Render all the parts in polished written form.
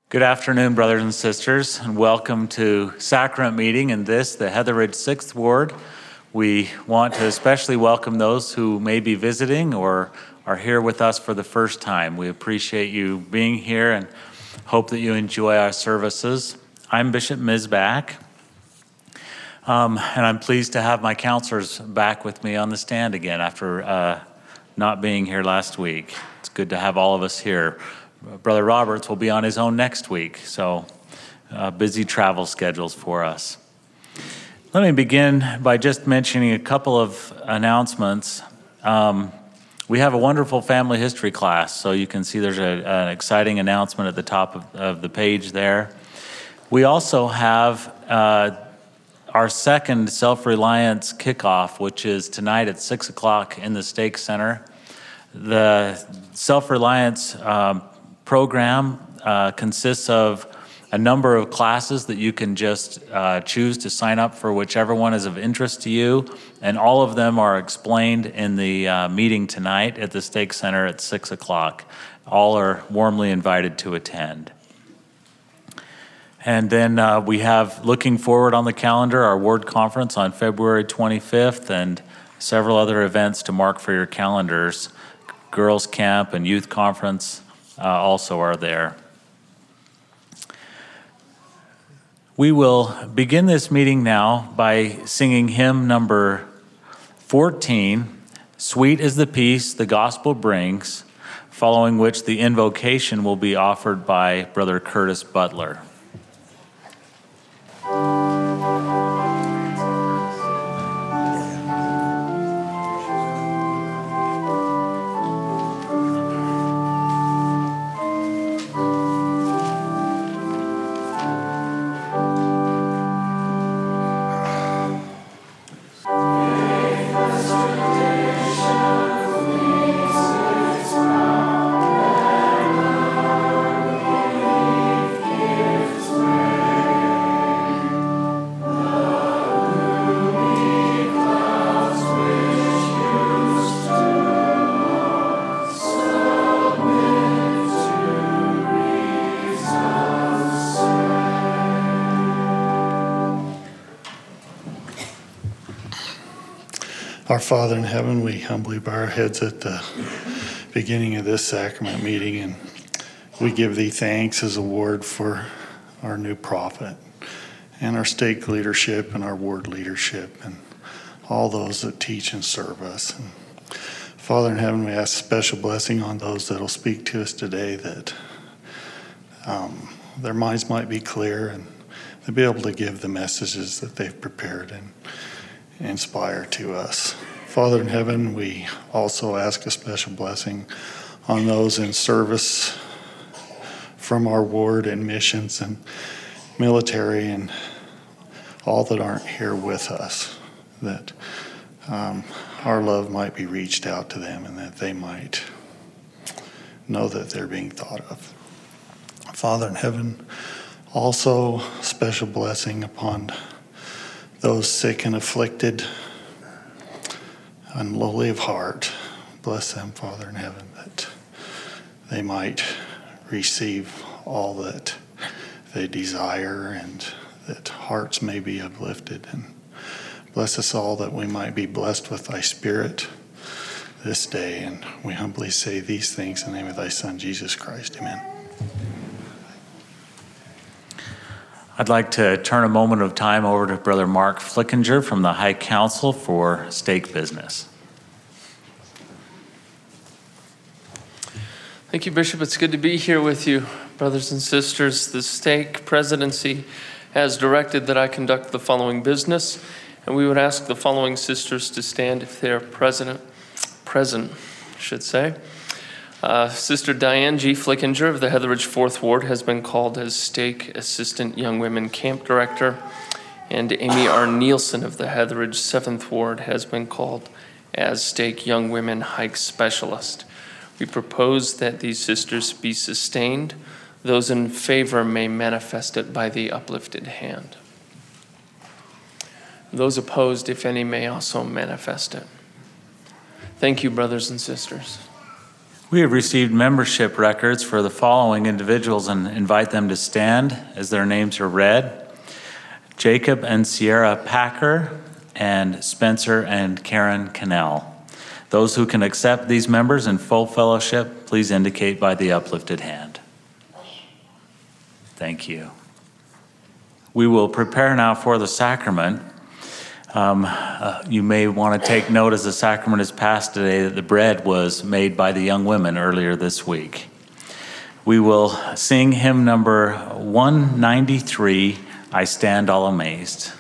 Good afternoon, brothers and sisters, and welcome to Sacrament Meeting in the Heatherridge 6th Ward. We want to especially welcome those who may be visiting or are here with us for the first time. We appreciate you being here and hope that you enjoy our services. I'm Bishop Mizbach, and I'm pleased to have my counselors back with me on the stand again after not being here last week. It's good to have all of us here. Brother Roberts will be on his own next week, so busy travel schedules for us. Let me begin by just mentioning a couple of announcements. We have a wonderful family history class, so you can see there's an exciting announcement at the top of the page there. We also have our second Self-Reliance kickoff, which is tonight at 6 o'clock in the Stake Center. The Self-Reliance program consists of a number of classes that you can just choose to sign up for, whichever one is of interest to you, and all of them are explained in the meeting tonight at the Stake Center at 6 o'clock. All are warmly invited to attend. And then we have, looking forward on the calendar, our ward conference on February 25th and several other events to mark for your calendars. Girls Camp and Youth Conference also are there. We will begin this meeting now by singing hymn number 14, Sweet is the Peace the Gospel Brings, following which the invocation will be offered by Brother Curtis Butler. Our Father in heaven, we humbly bow our heads at the beginning of this sacrament meeting, and we give thee thanks as a ward for our new prophet and our stake leadership and our ward leadership and all those that teach and serve us. And Father in heaven, we ask special blessing on those that will speak to us today, that their minds might be clear and they'll be able to give the messages that they've prepared and inspire to us. Father in heaven, we also ask a special blessing on those in service from our ward and missions and military and all that aren't here with us, that our love might be reached out to them and that they might know that they're being thought of. Father in heaven, also special blessing upon those sick and afflicted and lowly of heart. Bless them, Father in heaven, that they might receive all that they desire and that hearts may be uplifted. And bless us all that we might be blessed with thy Spirit this day. And we humbly say these things in the name of thy Son, Jesus Christ. Amen. I'd like to turn a moment of time over to Brother Mark Flickinger from the High Council for stake business. Thank you, Bishop. It's good to be here with you, brothers and sisters. The stake presidency has directed that I conduct the following business, and we would ask the following sisters to stand if they are present, I should say. Sister Diane G. Flickinger of the Heatherridge 4th Ward has been called as Stake Assistant Young Women Camp Director, and Amy R. Nielsen of the Heatherridge 7th Ward has been called as Stake Young Women Hike Specialist. We propose that these sisters be sustained. Those in favor may manifest it by the uplifted hand. Those opposed, if any, may also manifest it. Thank you, brothers and sisters. We have received membership records for the following individuals and invite them to stand as their names are read. Jacob and Sierra Packer and Spencer and Karen Cannell. Those who can accept these members in full fellowship, please indicate by the uplifted hand. Thank you. We will prepare now for the sacrament. You may want to take note as the sacrament is passed today that the bread was made by the young women earlier this week. We will sing hymn number 193, I Stand All Amazed.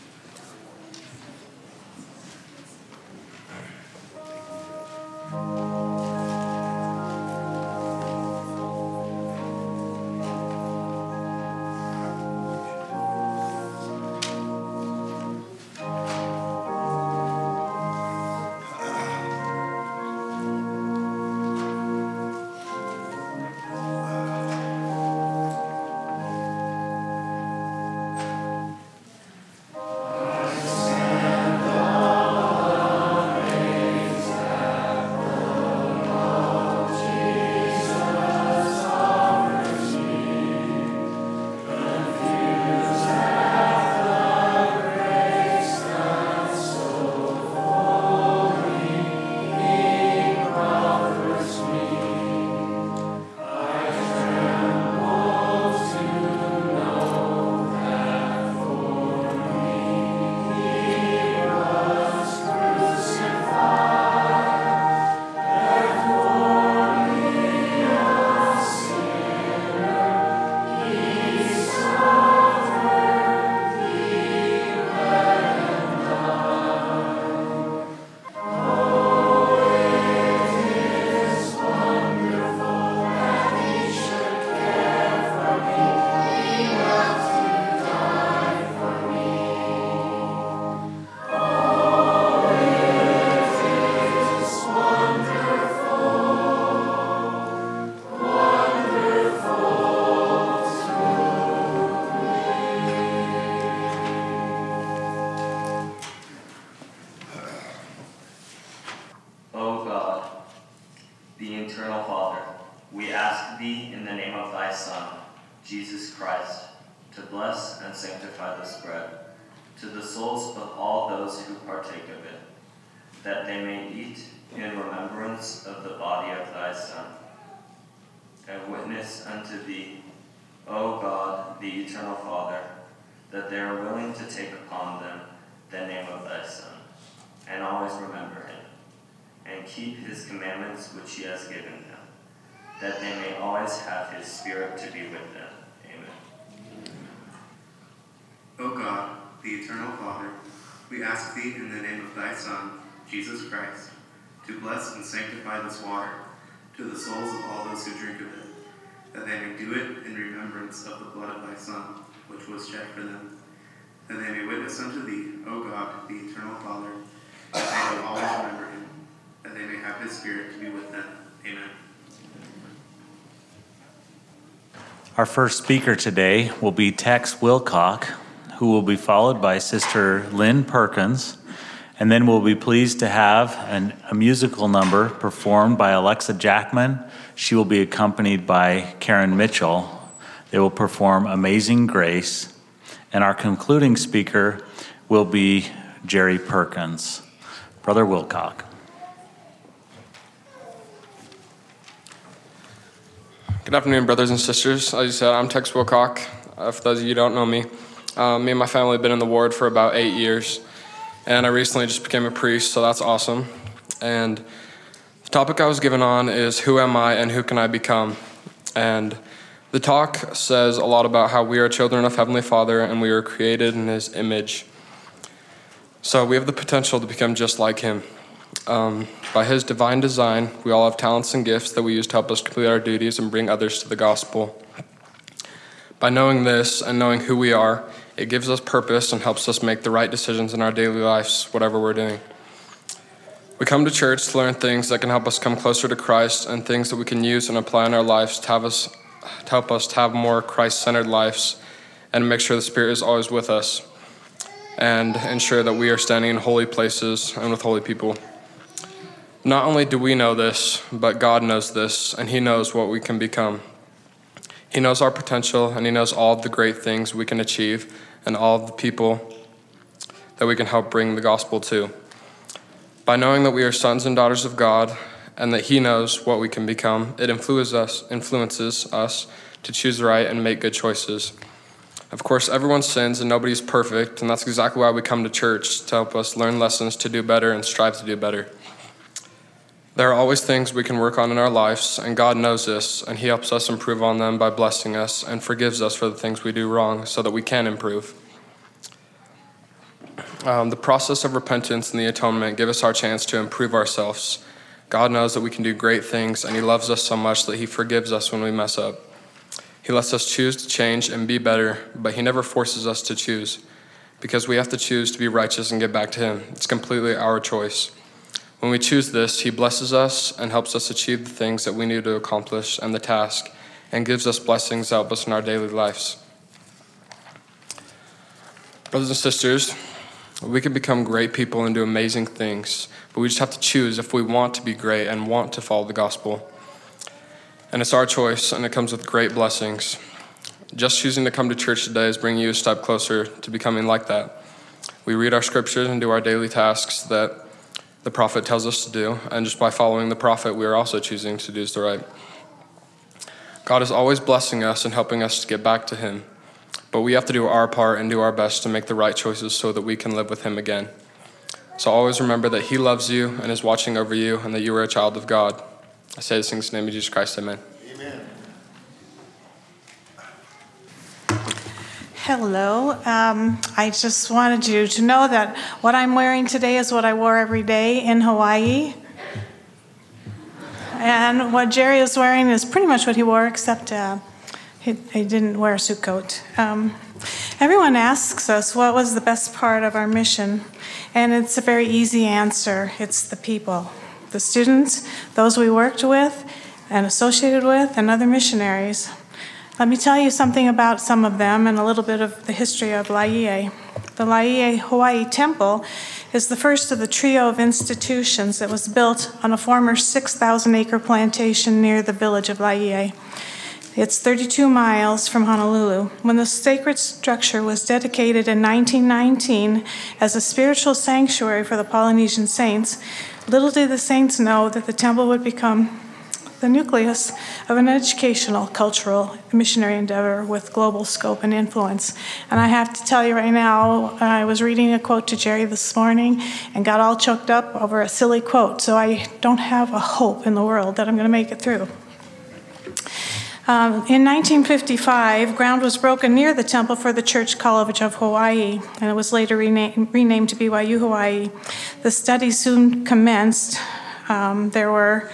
Which he has given them, that they may always have his Spirit to be with them. Amen. O God, the eternal Father, we ask thee in the name of thy Son, Jesus Christ, to bless and sanctify this water to the souls of all those who drink of it, that they may do it in remembrance of the blood of thy Son, which was shed for them, that they may witness unto thee, O God, the eternal Father, that they may always remember him, that they may have his Spirit to be with them. Amen. Our first speaker today will be Tex Wilcock, who will be followed by Sister Lynn Perkins, and then we'll be pleased to have a musical number performed by Alexa Jackman. She will be accompanied by Karen Mitchell. They will perform Amazing Grace, and our concluding speaker will be Jerry Perkins. Brother Wilcock. Good afternoon, brothers and sisters. As you said, I'm Tex Wilcock. For those of you who don't know me, me and my family have been in the ward for about 8 years, and I recently just became a priest, so that's awesome. And the topic I was given on is, who am I and who can I become? And the talk says a lot about how we are children of Heavenly Father and we are created in His image. So we have the potential to become just like Him. By His divine design, we all have talents and gifts that we use to help us complete our duties and bring others to the gospel. By knowing this and knowing who we are, it gives us purpose and helps us make the right decisions in our daily lives, whatever we're doing. We come to church to learn things that can help us come closer to Christ and things that we can use and apply in our lives to help us to have more Christ-centered lives and make sure the Spirit is always with us and ensure that we are standing in holy places and with holy people. Not only do we know this, but God knows this, and he knows what we can become. He knows our potential, and he knows all the great things we can achieve and all the people that we can help bring the gospel to. By knowing that we are sons and daughters of God and that he knows what we can become, it influences us to choose right and make good choices. Of course, everyone sins and nobody's perfect, and that's exactly why we come to church, to help us learn lessons to do better and strive to do better. There are always things we can work on in our lives, and God knows this, and he helps us improve on them by blessing us and forgives us for the things we do wrong so that we can improve. The process of repentance and the atonement give us our chance to improve ourselves. God knows that we can do great things, and he loves us so much that he forgives us when we mess up. He lets us choose to change and be better, but he never forces us to choose, because we have to choose to be righteous and get back to him. It's completely our choice. When we choose this, he blesses us and helps us achieve the things that we need to accomplish and the task, and gives us blessings that help us in our daily lives. Brothers and sisters, we can become great people and do amazing things, but we just have to choose if we want to be great and want to follow the gospel. And it's our choice, and it comes with great blessings. Just choosing to come to church today is bringing you a step closer to becoming like that. We read our scriptures and do our daily tasks that the prophet tells us to do, and just by following the prophet, we are also choosing to do the right. God is always blessing us and helping us to get back to him, but we have to do our part and do our best to make the right choices so that we can live with him again. So always remember that he loves you and is watching over you, and that you are a child of God. I say this in the name of Jesus Christ, amen. Amen. Hello. I just wanted you to know that what I'm wearing today is what I wore every day in Hawaii. And what Jerry is wearing is pretty much what he wore, except he didn't wear a suit coat. Everyone asks us what was the best part of our mission, and it's a very easy answer. It's the people, the students, those we worked with and associated with, and other missionaries. Let me tell you something about some of them and a little bit of the history of Laie. The Laie Hawaii Temple is the first of the trio of institutions that was built on a former 6,000-acre plantation near the village of Laie. It's 32 miles from Honolulu. When the sacred structure was dedicated in 1919 as a spiritual sanctuary for the Polynesian saints, little did the saints know that the temple would become the nucleus of an educational, cultural, missionary endeavor with global scope and influence. And I have to tell you right now, I was reading a quote to Jerry this morning and got all choked up over a silly quote, so I don't have a hope in the world that I'm going to make it through. In 1955, ground was broken near the temple for the Church College of Hawaii, and it was later renamed to BYU Hawaii. The study soon commenced. There were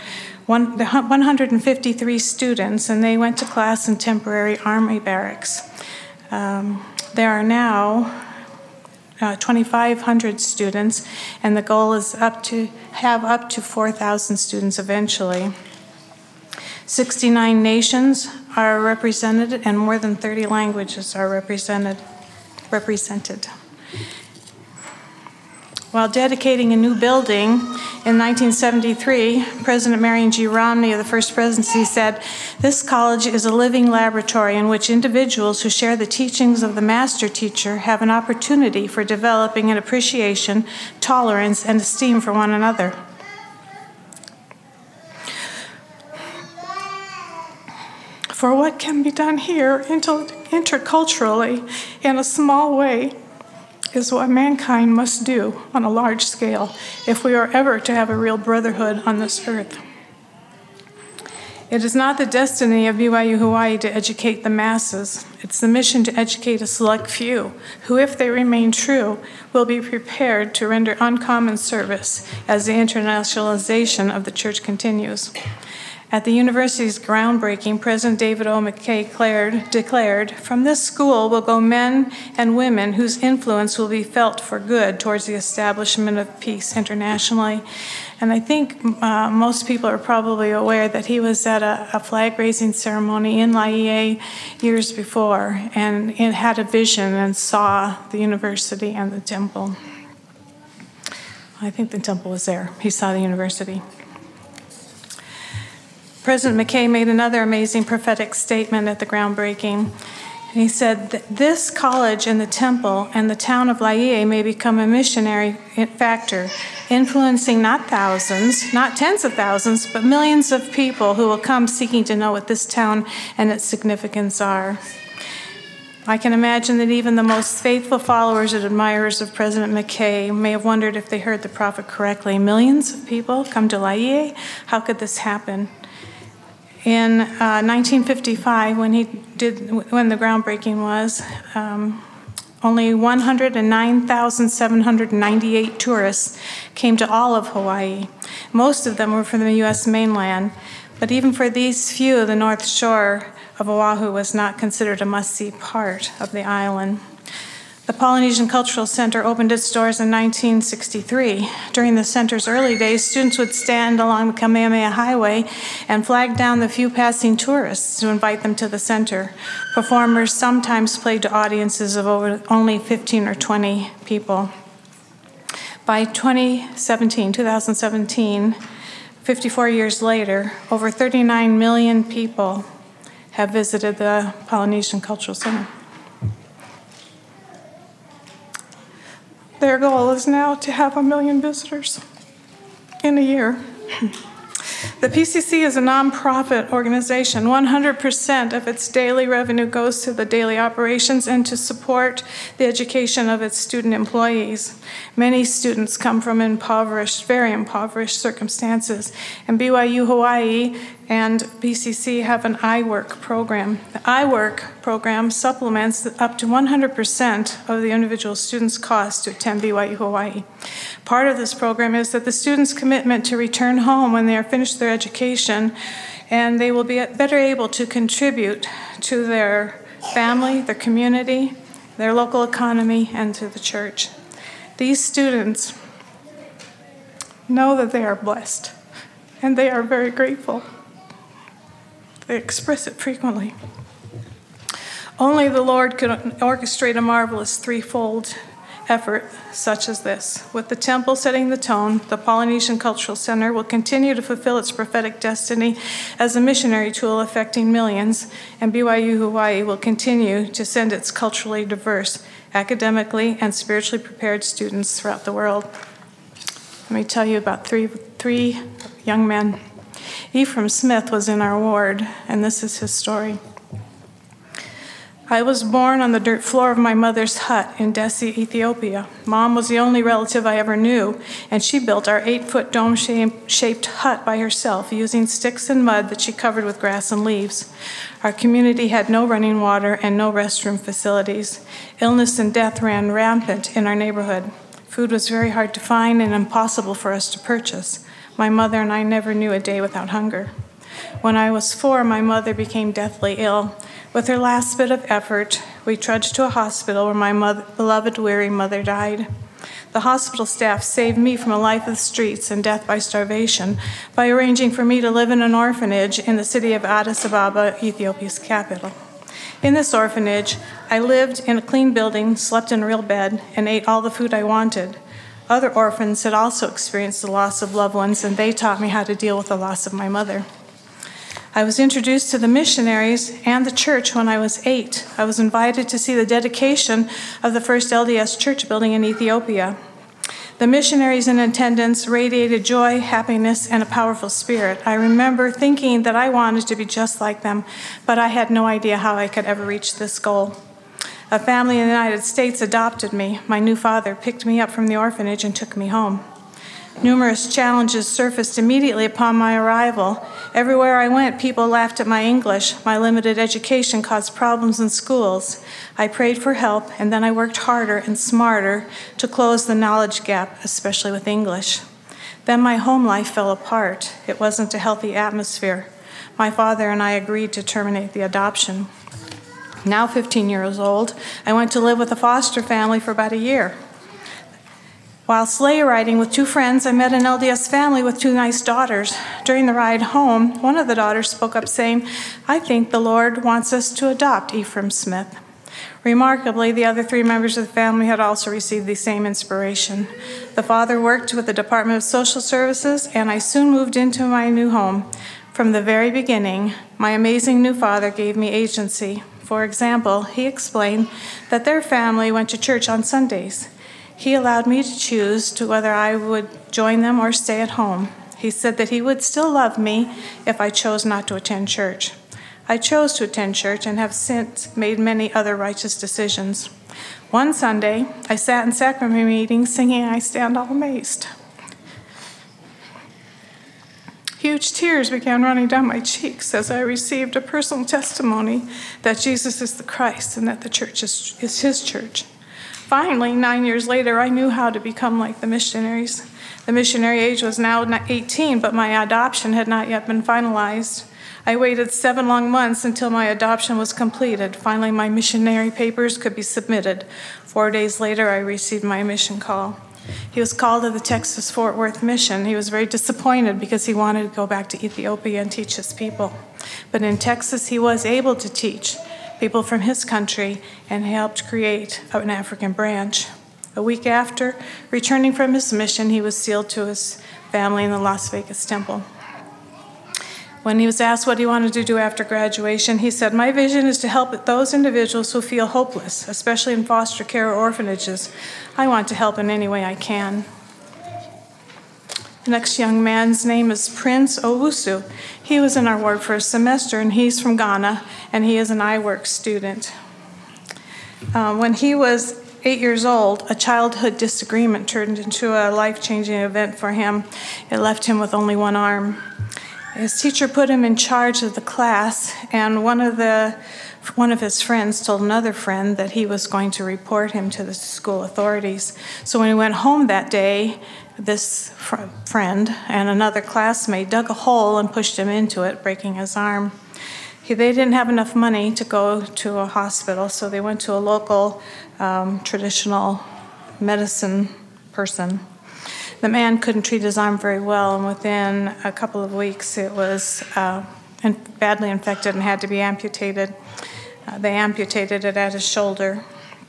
153 students, and they went to class in temporary army barracks. There are now 2,500 students, and the goal is to have up to 4,000 students eventually. 69 nations are represented, and more than 30 languages are represented. While dedicating a new building in 1973, President Marion G. Romney of the First Presidency said, "This college is a living laboratory in which individuals who share the teachings of the master teacher have an opportunity for developing an appreciation, tolerance, and esteem for one another." For what can be done here interculturally in a small way is what mankind must do on a large scale if we are ever to have a real brotherhood on this earth. It is not the destiny of BYU Hawaii to educate the masses. It's the mission to educate a select few who, if they remain true, will be prepared to render uncommon service as the internationalization of the church continues. At the university's groundbreaking, President David O. McKay declared, "From this school will go men and women whose influence will be felt for good towards the establishment of peace internationally." And I think most people are probably aware that he was at a flag-raising ceremony in Laie years before, and it had a vision and saw the university and the temple. I think the temple was there. He saw the university. President McKay made another amazing prophetic statement at the groundbreaking. And he said that this college and the temple and the town of Laie may become a missionary factor, influencing not thousands, not tens of thousands, but millions of people who will come seeking to know what this town and its significance are. I can imagine that even the most faithful followers and admirers of President McKay may have wondered if they heard the prophet correctly. Millions of people come to Laie? How could this happen? In 1955, when the groundbreaking was, only 109,798 tourists came to all of Hawaii. Most of them were from the U.S. mainland, but even for these few, the North Shore of Oahu was not considered a must-see part of the island. The Polynesian Cultural Center opened its doors in 1963. During the center's early days, students would stand along the Kamehameha Highway and flag down the few passing tourists to invite them to the center. Performers sometimes played to audiences of only 15 or 20 people. By 2017, 54 years later, over 39 million people have visited the Polynesian Cultural Center. Their goal is now to have 1 million visitors in a year. The PCC is a nonprofit organization. 100% of its daily revenue goes to the daily operations and to support the education of its student employees. Many students come from very impoverished circumstances, and BYU Hawaii and PCC have an iWork program. The iWork program supplements up to 100% of the individual student's cost to attend BYU Hawaii. Part of this program is that the students' commitment to return home when they are finished their education, and they will be better able to contribute to their family, their community, their local economy, and to the church. These students know that they are blessed, and they are very grateful. They express it frequently. Only the Lord could orchestrate a marvelous threefold effort such as this. With the temple setting the tone, the Polynesian Cultural Center will continue to fulfill its prophetic destiny as a missionary tool affecting millions, and BYU Hawaii will continue to send its culturally diverse, academically and spiritually prepared students throughout the world. Let me tell you about three young men. Ephraim Smith was in our ward, and this is his story. I was born on the dirt floor of my mother's hut in Dessie, Ethiopia. Mom was the only relative I ever knew, and she built our 8-foot dome-shaped hut by herself using sticks and mud that she covered with grass and leaves. Our community had no running water and no restroom facilities. Illness and death ran rampant in our neighborhood. Food was very hard to find and impossible for us to purchase. My mother and I never knew a day without hunger. When I was 4, my mother became deathly ill. With her last bit of effort, we trudged to a hospital where my beloved, weary mother died. The hospital staff saved me from a life of the streets and death by starvation by arranging for me to live in an orphanage in the city of Addis Ababa, Ethiopia's capital. In this orphanage, I lived in a clean building, slept in a real bed, and ate all the food I wanted. Other orphans had also experienced the loss of loved ones, and they taught me how to deal with the loss of my mother. I was introduced to the missionaries and the church when I was 8. I was invited to see the dedication of the first LDS church building in Ethiopia. The missionaries in attendance radiated joy, happiness, and a powerful spirit. I remember thinking that I wanted to be just like them, but I had no idea how I could ever reach this goal. A family in the United States adopted me. My new father picked me up from the orphanage and took me home. Numerous challenges surfaced immediately upon my arrival. Everywhere I went, people laughed at my English. My limited education caused problems in schools. I prayed for help, and then I worked harder and smarter to close the knowledge gap, especially with English. Then my home life fell apart. It wasn't a healthy atmosphere. My father and I agreed to terminate the adoption. Now 15 years old, I went to live with a foster family for about a year. While sleigh riding with 2 friends, I met an LDS family with 2 nice daughters. During the ride home, one of the daughters spoke up saying, "I think the Lord wants us to adopt Ephraim Smith." Remarkably, the other 3 members of the family had also received the same inspiration. The father worked with the Department of Social Services, and I soon moved into my new home. From the very beginning, my amazing new father gave me agency. For example, he explained that their family went to church on Sundays. He allowed me to choose whether I would join them or stay at home. He said that he would still love me if I chose not to attend church. I chose to attend church and have since made many other righteous decisions. One Sunday, I sat in sacrament meeting singing I Stand All Amazed. Huge tears began running down my cheeks as I received a personal testimony that Jesus is the Christ and that the church is his church. Finally, 9 years later, I knew how to become like the missionaries. The missionary age was now 18, but my adoption had not yet been finalized. I waited 7 long months until my adoption was completed. Finally, my missionary papers could be submitted. 4 days later, I received my mission call. He was called to the Texas Fort Worth mission. He was very disappointed because he wanted to go back to Ethiopia and teach his people. But in Texas, he was able to teach people from his country and helped create an African branch. A week after returning from his mission, he was sealed to his family in the Las Vegas temple. When he was asked what he wanted to do after graduation, he said, "My vision is to help those individuals who feel hopeless, especially in foster care or orphanages. I want to help in any way I can." The next young man's name is Prince Owusu. He was in our ward for a semester, and he's from Ghana, and he is an iWork student. When he was 8 years old, a childhood disagreement turned into a life-changing event for him. It left him with only one arm. His teacher put him in charge of the class, and one of his friends told another friend that he was going to report him to the school authorities. So when he went home that day, this friend and another classmate dug a hole and pushed him into it, breaking his arm. They didn't have enough money to go to a hospital, so they went to a local traditional medicine person. The man couldn't treat his arm very well, and within a couple of weeks it was badly infected and had to be amputated. They amputated it at his shoulder.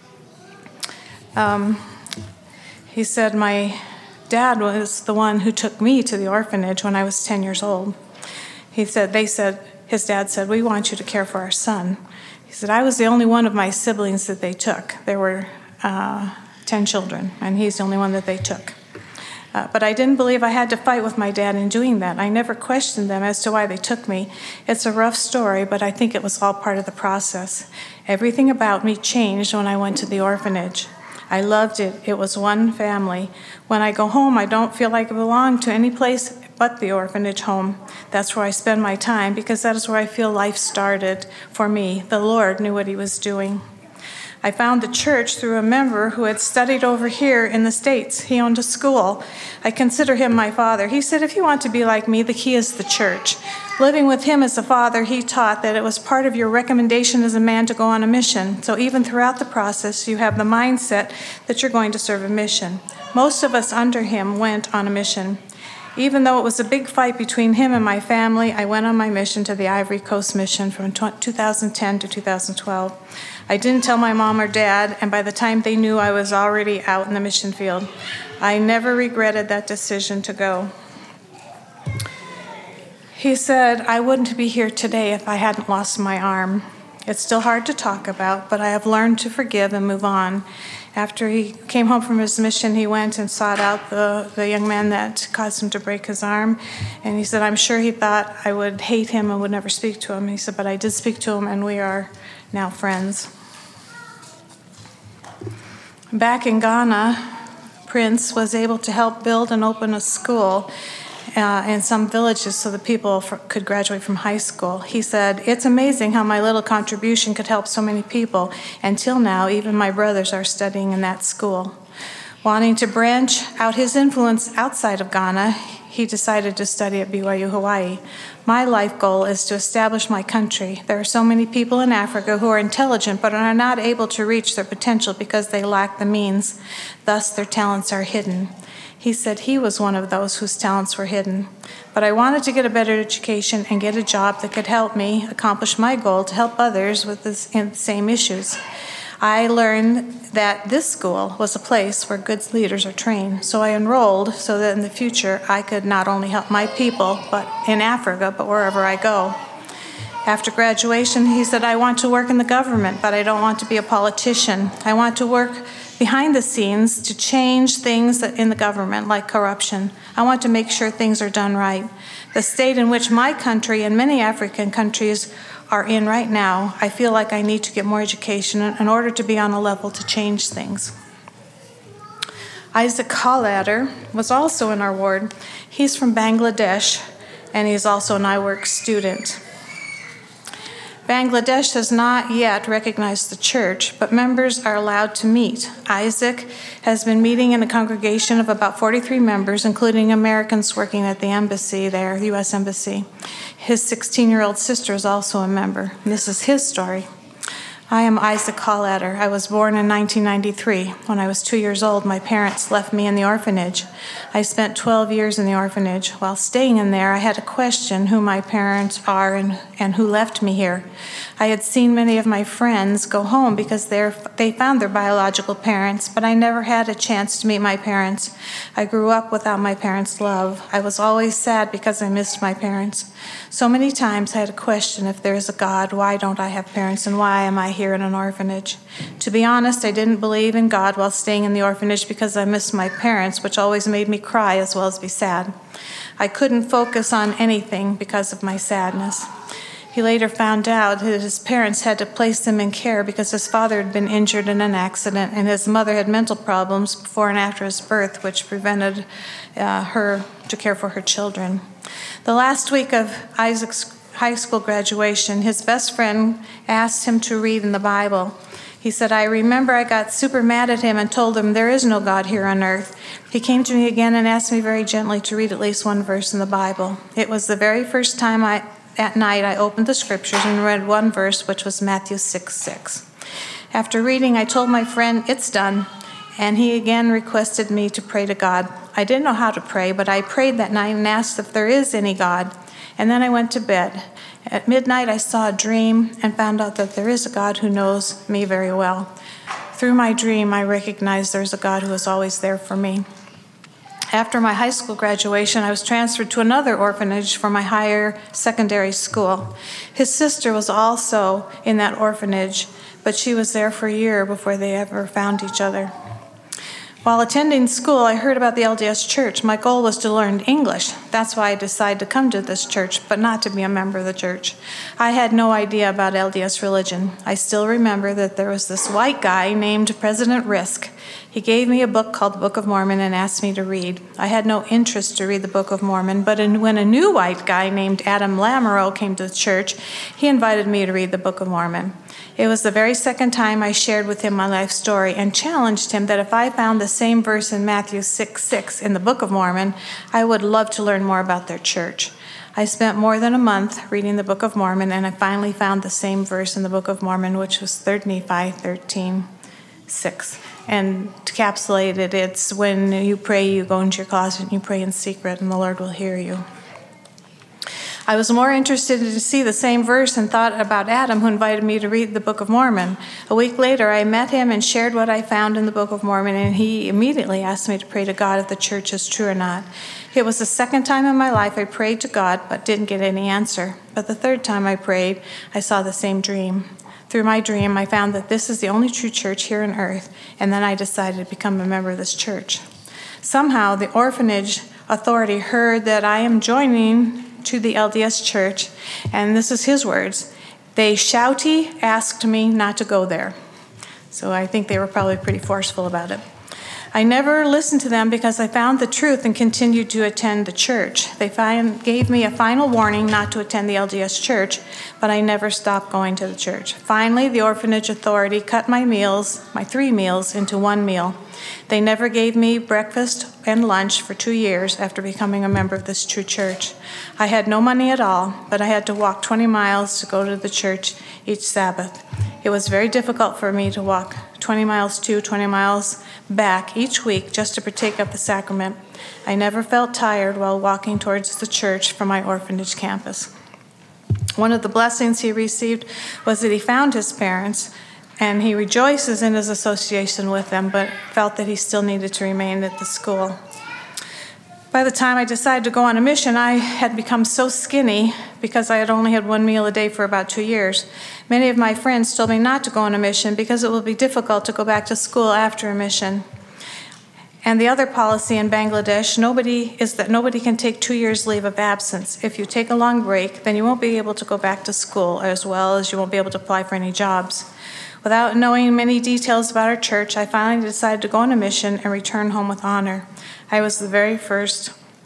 He said, "My dad was the one who took me to the orphanage when I was 10 years old." His dad said, "We want you to care for our son." He said, "I was the only one of my siblings that they took. There were 10 children, and he's the only one that they took. But I didn't believe I had to fight with my dad in doing that. I never questioned them as to why they took me. It's a rough story, but I think it was all part of the process. Everything about me changed when I went to the orphanage. I loved it. It was one family. When I go home, I don't feel like I belong to any place but the orphanage home. That's where I spend my time because that is where I feel life started for me. The Lord knew what he was doing. I found the church through a member who had studied over here in the States. He owned a school. I consider him my father. He said, if you want to be like me, the key is the church. Living with him as a father, he taught that it was part of your recommendation as a man to go on a mission. So even throughout the process, you have the mindset that you're going to serve a mission. Most of us under him went on a mission. Even though it was a big fight between him and my family, I went on my mission to the Ivory Coast mission from 2010 to 2012. I didn't tell my mom or dad, and by the time they knew, I was already out in the mission field. I never regretted that decision to go. He said, I wouldn't be here today if I hadn't lost my arm. It's still hard to talk about, but I have learned to forgive and move on. After he came home from his mission, he went and sought out the young man that caused him to break his arm. And he said, I'm sure he thought I would hate him and would never speak to him. He said, but I did speak to him, and we are now friends. Back in Ghana, Prince was able to help build and open a school in some villages so the people could graduate from high school. He said, it's amazing how my little contribution could help so many people. Until now, even my brothers are studying in that school. Wanting to branch out his influence outside of Ghana, he decided to study at BYU Hawaii. My life goal is to establish my country. There are so many people in Africa who are intelligent but are not able to reach their potential because they lack the means. Thus, their talents are hidden. He said he was one of those whose talents were hidden. But I wanted to get a better education and get a job that could help me accomplish my goal to help others with the same issues. I learned that this school was a place where good leaders are trained, so I enrolled so that in the future I could not only help my people but in Africa, but wherever I go. After graduation, he said, I want to work in the government, but I don't want to be a politician. I want to work behind the scenes to change things in the government, like corruption. I want to make sure things are done right. The state in which my country and many African countries are in right now, I feel like I need to get more education in order to be on a level to change things. Isaac Hallader was also in our ward. He's from Bangladesh, and he's also an iWork student. Bangladesh has not yet recognized the church, but members are allowed to meet. Isaac has been meeting in a congregation of about 43 members, including Americans working at the embassy there, the U.S. Embassy. His 16-year-old sister is also a member. This is his story. I am Isaac Hallader. I was born in 1993. When I was 2 years old, my parents left me in the orphanage. I spent 12 years in the orphanage. While staying in there, I had to question who my parents are and who left me here. I had seen many of my friends go home because they found their biological parents, but I never had a chance to meet my parents. I grew up without my parents' love. I was always sad because I missed my parents. So many times I had to question if there is a God, why don't I have parents, and why am I here in an orphanage? To be honest, I didn't believe in God while staying in the orphanage because I missed my parents, which always made me cry as well as be sad. I couldn't focus on anything because of my sadness. He later found out that his parents had to place him in care because his father had been injured in an accident and his mother had mental problems before and after his birth, which prevented her to care for her children. The last week of Isaac's high school graduation, his best friend asked him to read in the Bible. He said, I remember I got super mad at him and told him there is no God here on earth. He came to me again and asked me very gently to read at least one verse in the Bible. It was the very first time that night I opened the scriptures and read one verse, which was Matthew 6:6. After reading, I told my friend, it's done, and he again requested me to pray to God. I didn't know how to pray, but I prayed that night and asked if there is any God, and then I went to bed. At midnight, I saw a dream and found out that there is a God who knows me very well. Through my dream, I recognized there's a God who is always there for me. After my high school graduation, I was transferred to another orphanage for my higher secondary school. His sister was also in that orphanage, but she was there for a year before they ever found each other. While attending school, I heard about the LDS Church. My goal was to learn English. That's why I decided to come to this church, but not to be a member of the church. I had no idea about LDS religion. I still remember that there was this white guy named President Risk. He gave me a book called the Book of Mormon and asked me to read. I had no interest to read the Book of Mormon, but when a new white guy named Adam Lamoureux came to the church, he invited me to read the Book of Mormon. It was the very second time I shared with him my life story and challenged him that if I found the same verse in Matthew 6:6 in the Book of Mormon, I would love to learn more about their church. I spent more than a month reading the Book of Mormon, and I finally found the same verse in the Book of Mormon, which was 3 Nephi 13:6. And to encapsulate it, it's when you pray, you go into your closet and you pray in secret, and the Lord will hear you. I was more interested to see the same verse and thought about Adam, who invited me to read the Book of Mormon. A week later, I met him and shared what I found in the Book of Mormon, and he immediately asked me to pray to God if the church is true or not. It was the second time in my life I prayed to God but didn't get any answer. But the third time I prayed, I saw the same dream. Through my dream, I found that this is the only true church here on earth, and then I decided to become a member of this church. Somehow, the orphanage authority heard that I am joining to the LDS Church, and this is his words. They shouty asked me not to go there. So I think they were probably pretty forceful about it. I never listened to them because I found the truth and continued to attend the church. They gave me a final warning not to attend the LDS Church, but I never stopped going to the church. Finally, the orphanage authority cut my 3 meals, into one meal. They never gave me breakfast and lunch for 2 years after becoming a member of this true church. I had no money at all, but I had to walk 20 miles to go to the church each Sabbath. It was very difficult for me to walk 20 miles to, 20 miles back each week just to partake of the sacrament. I never felt tired while walking towards the church from my orphanage campus. One of the blessings he received was that he found his parents, and he rejoices in his association with them, but felt that he still needed to remain at the school. By the time I decided to go on a mission, I had become so skinny because I had only had one meal a day for about 2 years. Many of my friends told me not to go on a mission because it will be difficult to go back to school after a mission. And the other policy in Bangladesh is that nobody can take 2 years leave of absence. If you take a long break, then you won't be able to go back to school, as well as you won't be able to apply for any jobs. Without knowing many details about our church, I finally decided to go on a mission and return home with honor. I was the very first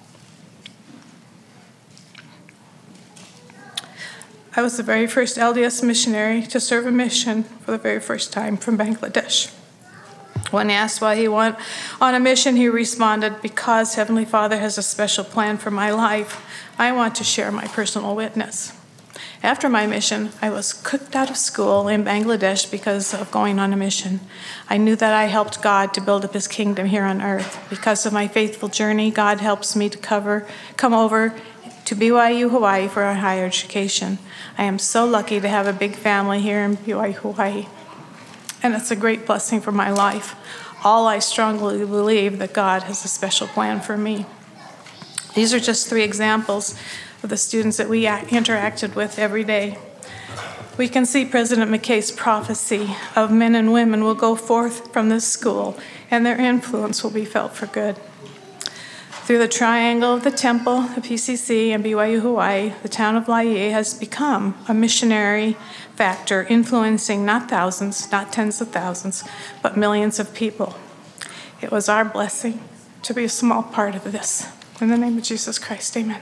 LDS missionary to serve a mission for the very first time from Bangladesh. When asked why he went on a mission, he responded, "Because Heavenly Father has a special plan for my life, I want to share my personal witness." After my mission, I was kicked out of school in Bangladesh because of going on a mission. I knew that I helped God to build up his kingdom here on earth. Because of my faithful journey, God helps me to come over to BYU Hawaii for a higher education. I am so lucky to have a big family here in BYU Hawaii, and it's a great blessing for my life. I strongly believe that God has a special plan for me. These are just 3 examples of the students that we interacted with every day. We can see President McKay's prophecy of men and women will go forth from this school, and their influence will be felt for good. Through the triangle of the temple, the PCC, and BYU Hawaii, the town of Laie has become a missionary factor, influencing not thousands, not tens of thousands, but millions of people. It was our blessing to be a small part of this. In the name of Jesus Christ, amen.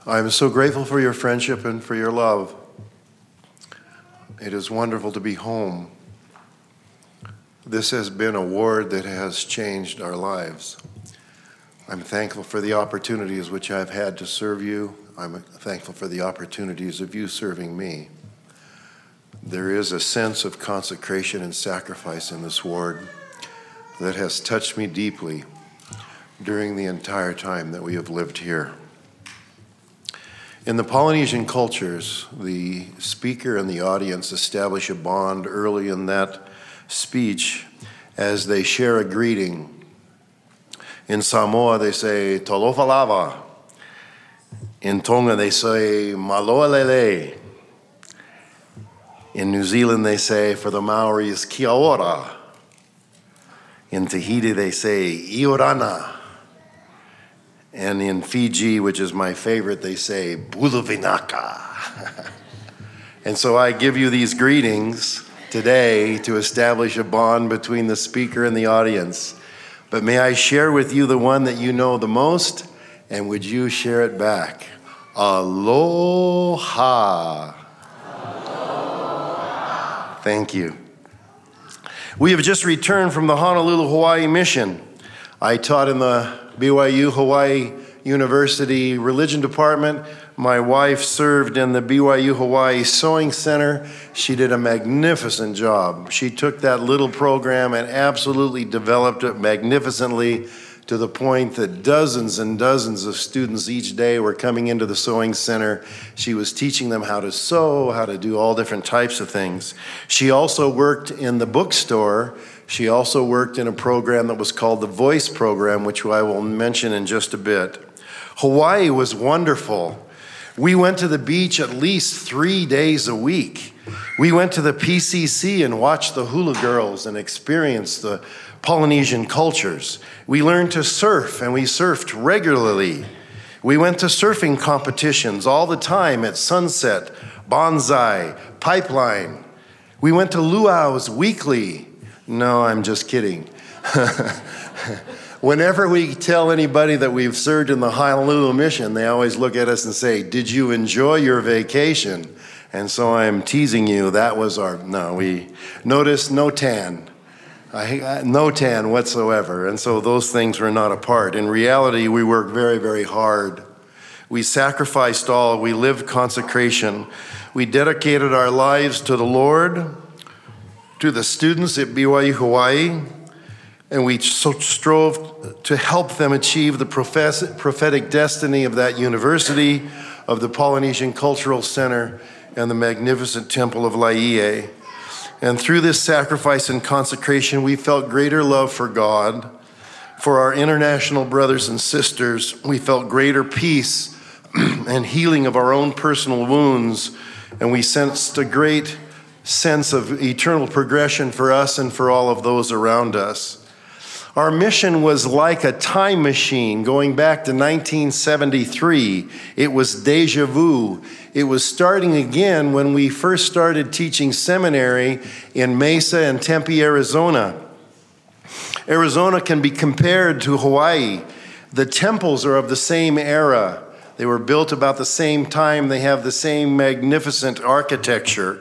I'm so grateful for your friendship and for your love. It is wonderful to be home. This has been a ward that has changed our lives. I'm thankful for the opportunities which I've had to serve you. I'm thankful for the opportunities of you serving me. There is a sense of consecration and sacrifice in this ward that has touched me deeply during the entire time that we have lived here. In the Polynesian cultures, the speaker and the audience establish a bond early in that speech as they share a greeting. In Samoa, they say, "Talofa lava." In Tonga, they say, "Maloa lele." In New Zealand, they say, for the Maoris, "Kia ora." In Tahiti, they say, "Iorana." And in Fiji, which is my favorite, they say, "Buluvinaka." And so I give you these greetings today to establish a bond between the speaker and the audience. But may I share with you the one that you know the most, and would you share it back? Aloha. Aloha. Thank you. We have just returned from the Honolulu, Hawaii mission. I taught in the BYU Hawaii University Religion Department. My wife served in the BYU Hawaii Sewing Center. She did a magnificent job. She took that little program and absolutely developed it magnificently to the point that dozens and dozens of students each day were coming into the sewing center. She was teaching them how to sew, how to do all different types of things. She also worked in the bookstore. She also worked in a program that was called the Voice Program, which I will mention in just a bit. Hawaii was wonderful. We went to the beach at least 3 days a week. We went to the PCC and watched the hula girls and experienced the Polynesian cultures. We learned to surf, and we surfed regularly. We went to surfing competitions all the time at Sunset, Bonsai, Pipeline. We went to luau's weekly. No, I'm just kidding. Whenever we tell anybody that we've served in the Honolulu mission, they always look at us and say, "Did you enjoy your vacation?" And so I'm teasing you. That was we noticed no tan. No tan whatsoever. And so those things were not a part. In reality, we worked very, very hard. We sacrificed all. We lived consecration. We dedicated our lives to the Lord, to the students at BYU Hawaii, and we so strove to help them achieve the prophetic destiny of that university, of the Polynesian Cultural Center, and the magnificent Temple of Laie. And through this sacrifice and consecration, we felt greater love for God, for our international brothers and sisters. We felt greater peace and healing of our own personal wounds, and we sensed a great sense of eternal progression for us and for all of those around us. Our mission was like a time machine going back to 1973. It was deja vu. It was starting again when we first started teaching seminary in Mesa and Tempe, Arizona. Arizona can be compared to Hawaii. The temples are of the same era. They were built about the same time. They have the same magnificent architecture.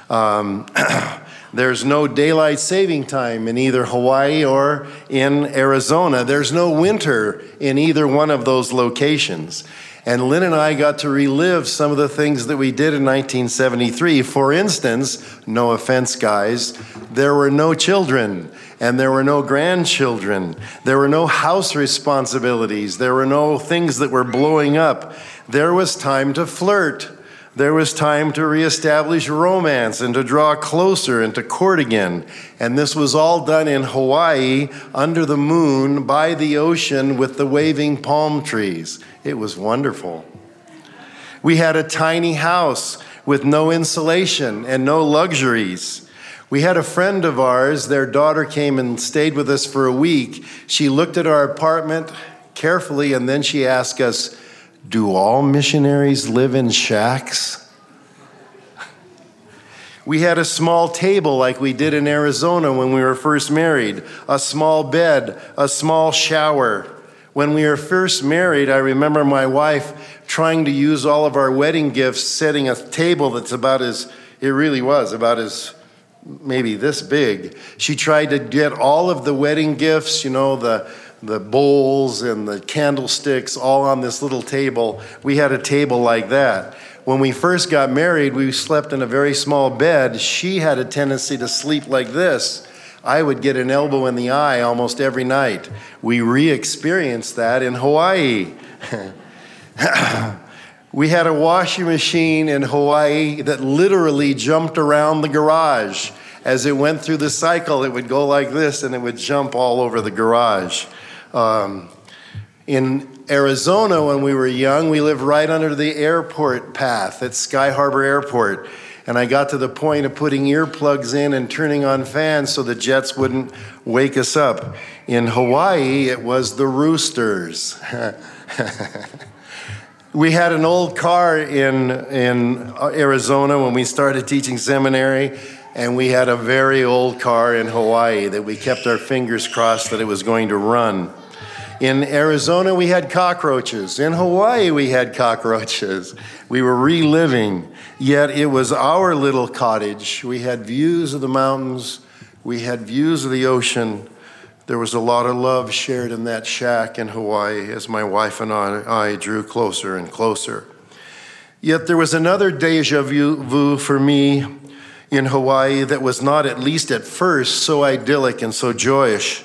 There's no daylight saving time in either Hawaii or in Arizona. There's no winter in either one of those locations. And Lynn and I got to relive some of the things that we did in 1973. For instance, no offense, guys, there were no children and there were no grandchildren. There were no house responsibilities. There were no things that were blowing up. There was time to flirt. There was time to reestablish romance and to draw closer and to court again. And this was all done in Hawaii, under the moon, by the ocean with the waving palm trees. It was wonderful. We had a tiny house with no insulation and no luxuries. We had a friend of ours, their daughter came and stayed with us for a week. She looked at our apartment carefully and then she asked us, "Do all missionaries live in shacks?" We had a small table like we did in Arizona when we were first married, a small bed, a small shower. When we were first married, I remember my wife trying to use all of our wedding gifts, setting a table that's about as maybe this big. She tried to get all of the wedding gifts, the bowls and the candlesticks all on this little table. We had a table like that. When we first got married, we slept in a very small bed. She had a tendency to sleep like this. I would get an elbow in the eye almost every night. We re-experienced that in Hawaii. We had a washing machine in Hawaii that literally jumped around the garage. As it went through the cycle, it would go like this and it would jump all over the garage. In Arizona, when we were young, we lived right under the airport path at Sky Harbor Airport. And I got to the point of putting earplugs in and turning on fans so the jets wouldn't wake us up. In Hawaii, it was the roosters. We had an old car in Arizona when we started teaching seminary, and we had a very old car in Hawaii that we kept our fingers crossed that it was going to run. In Arizona, we had cockroaches. In Hawaii, we had cockroaches. We were reliving, yet it was our little cottage. We had views of the mountains. We had views of the ocean. There was a lot of love shared in that shack in Hawaii as my wife and I drew closer and closer. Yet there was another deja vu for me in Hawaii that was not, at least at first, so idyllic and so joyous.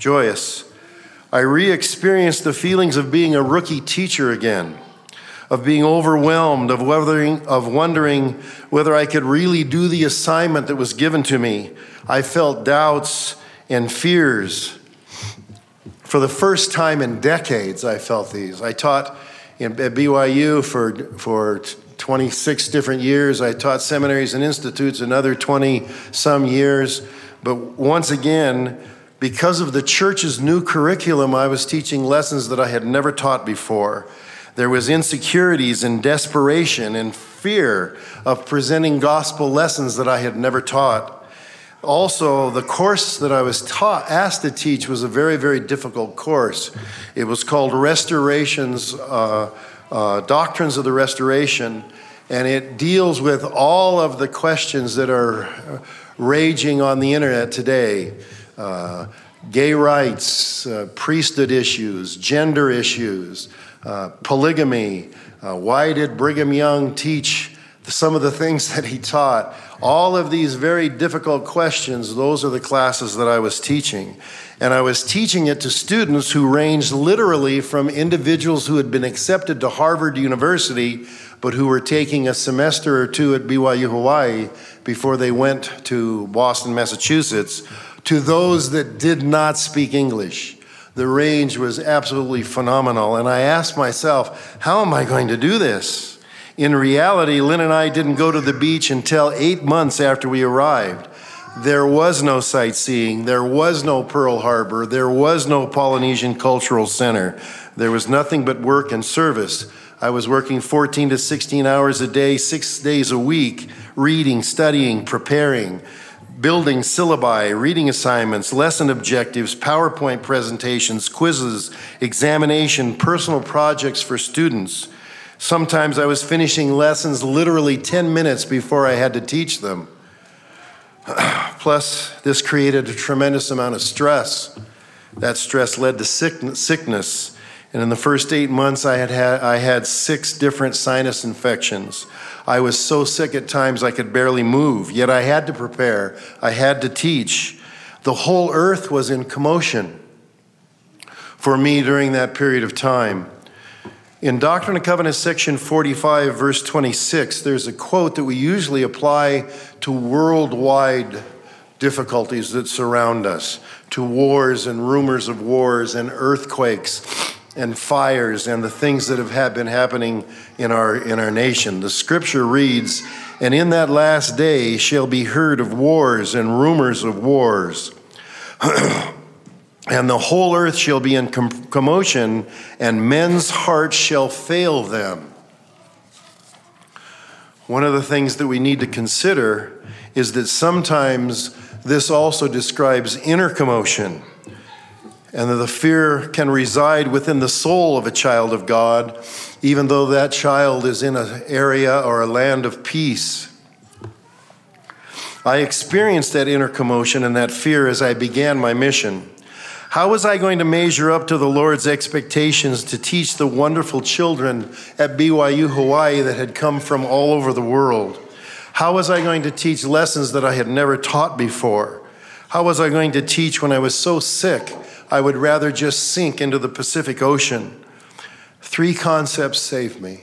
I re-experienced the feelings of being a rookie teacher again, of being overwhelmed, of wondering whether I could really do the assignment that was given to me. I felt doubts and fears. For the first time in decades, I felt these. I taught at BYU for 26 different years. I taught seminaries and institutes another 20-some years. But once again, because of the church's new curriculum, I was teaching lessons that I had never taught before. There was insecurities and desperation and fear of presenting gospel lessons that I had never taught. Also, the course that I was asked to teach was a very, very difficult course. It was called Restorations, Doctrines of the Restoration, and it deals with all of the questions that are raging on the internet today. Gay rights, priesthood issues, gender issues, polygamy. Why did Brigham Young teach some of the things that he taught? All of these very difficult questions, those are the classes that I was teaching. And I was teaching it to students who ranged literally from individuals who had been accepted to Harvard University, but who were taking a semester or two at BYU Hawaii before they went to Boston, Massachusetts, to those that did not speak English. The range was absolutely phenomenal. And I asked myself, how am I going to do this? In reality, Lynn and I didn't go to the beach until 8 months after we arrived. There was no sightseeing. There was no Pearl Harbor. There was no Polynesian Cultural Center. There was nothing but work and service. I was working 14 to 16 hours a day, 6 days a week, reading, studying, preparing, building syllabi, reading assignments, lesson objectives, PowerPoint presentations, quizzes, examination, personal projects for students. Sometimes I was finishing lessons literally 10 minutes before I had to teach them. Plus, this created a tremendous amount of stress. That stress led to sickness. And in the first 8 months, I had 6 different sinus infections. I was so sick at times I could barely move, yet I had to prepare. I had to teach. The whole earth was in commotion for me during that period of time. In Doctrine and Covenants, section 45, verse 26, there's a quote that we usually apply to worldwide difficulties that surround us, to wars and rumors of wars and earthquakes and fires and the things that have been happening in our nation. The scripture reads, "And in that last day shall be heard of wars and rumors of wars." And the whole earth shall be in commotion, and men's hearts shall fail them. One of the things that we need to consider is that sometimes this also describes inner commotion. and that the fear can reside within the soul of a child of God, even though that child is in an area or a land of peace. I experienced that inner commotion and that fear as I began my mission. How was I going to measure up to the Lord's expectations to teach the wonderful children at BYU Hawaii that had come from all over the world? How was I going to teach lessons that I had never taught before? How was I going to teach when I was so sick I would rather just sink into the Pacific Ocean? 3 concepts saved me.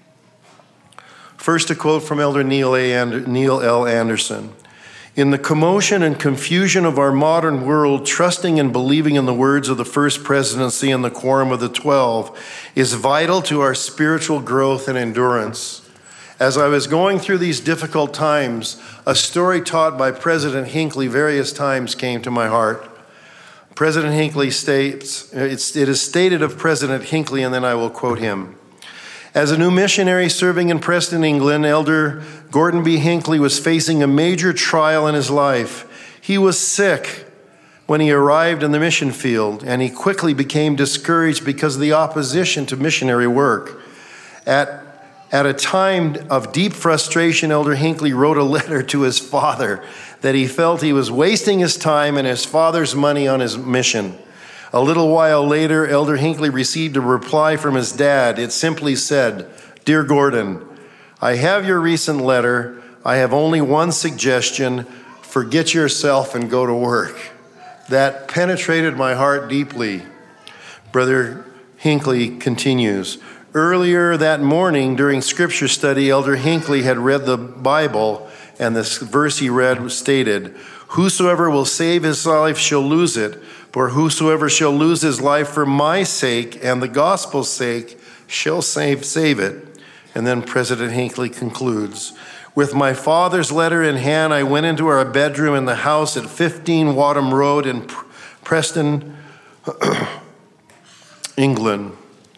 First, a quote from Elder Neil L. Anderson. In the commotion and confusion of our modern world, trusting and believing in the words of the First Presidency and the Quorum of the 12 is vital to our spiritual growth and endurance. As I was going through these difficult times, a story taught by President Hinckley various times came to my heart. President Hinckley states, it is stated of President Hinckley, and then I will quote him. As a new missionary serving in Preston, England, Elder Gordon B. Hinckley was facing a major trial in his life. He was sick when he arrived in the mission field, and he quickly became discouraged because of the opposition to missionary work. At a time of deep frustration, Elder Hinckley wrote a letter to his father that he felt he was wasting his time and his father's money on his mission. A little while later, Elder Hinckley received a reply from his dad. It simply said, "Dear Gordon, I have your recent letter. I have only one suggestion. Forget yourself and go to work." That penetrated my heart deeply. Brother Hinckley continues, earlier that morning during scripture study, Elder Hinckley had read the Bible, and this verse he read stated, "Whosoever will save his life shall lose it, for whosoever shall lose his life for my sake and the gospel's sake shall save it." And then President Hinckley concludes, "With my father's letter in hand, I went into our bedroom in the house at 15 Wadham Road in Preston, England,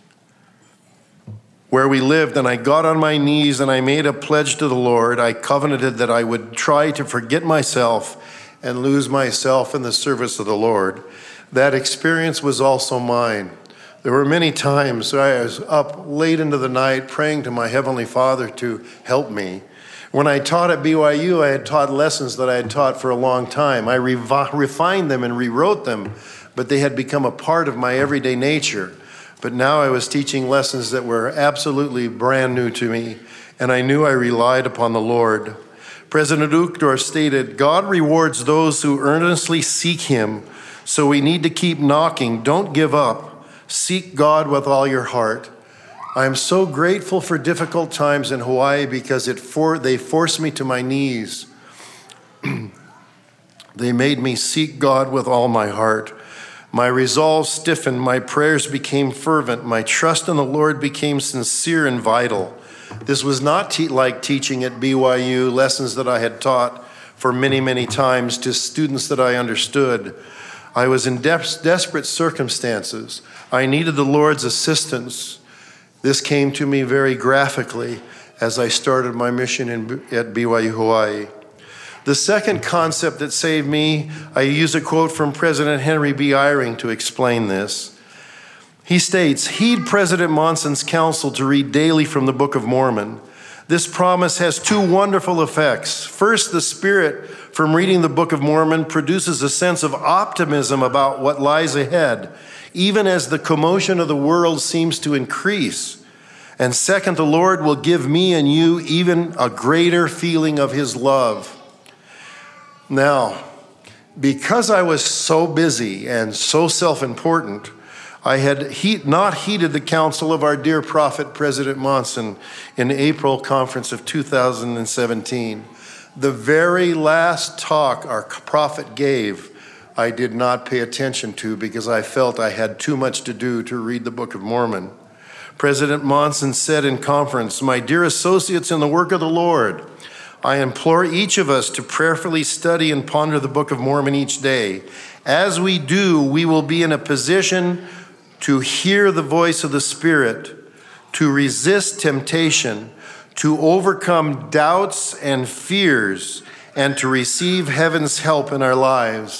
where we lived, and I got on my knees and I made a pledge to the Lord. I covenanted that I would try to forget myself and lose myself in the service of the Lord." That experience was also mine. There were many times I was up late into the night praying to my Heavenly Father to help me. When I taught at BYU, I had taught lessons that I had taught for a long time. I refined them and rewrote them, but they had become a part of my everyday nature. But now I was teaching lessons that were absolutely brand new to me, and I knew I relied upon the Lord. President Uchtdorf stated, "God rewards those who earnestly seek Him, so we need to keep knocking. Don't give up. Seek God with all your heart." I am so grateful for difficult times in Hawaii because they forced me to my knees. They made me seek God with all my heart. My resolve stiffened, my prayers became fervent, my trust in the Lord became sincere and vital. This was not like teaching at BYU, lessons that I had taught for many, many times to students that I understood. I was in desperate circumstances. I needed the Lord's assistance. This came to me very graphically as I started my mission at BYU Hawaii. The second concept that saved me, I use a quote from President Henry B. Eyring to explain this. He states, "Heed President Monson's counsel to read daily from the Book of Mormon. This promise has 2 wonderful effects. First, the Spirit from reading the Book of Mormon produces a sense of optimism about what lies ahead, even as the commotion of the world seems to increase. And second, the Lord will give me and you even a greater feeling of His love." Now, because I was so busy and so self-important, I had not heeded the counsel of our dear prophet, President Monson, in the April conference of 2017. The very last talk our prophet gave, I did not pay attention to because I felt I had too much to do to read the Book of Mormon. President Monson said in conference, "My dear associates in the work of the Lord, I implore each of us to prayerfully study and ponder the Book of Mormon each day. As we do, we will be in a position to hear the voice of the Spirit, to resist temptation, to overcome doubts and fears, and to receive heaven's help in our lives.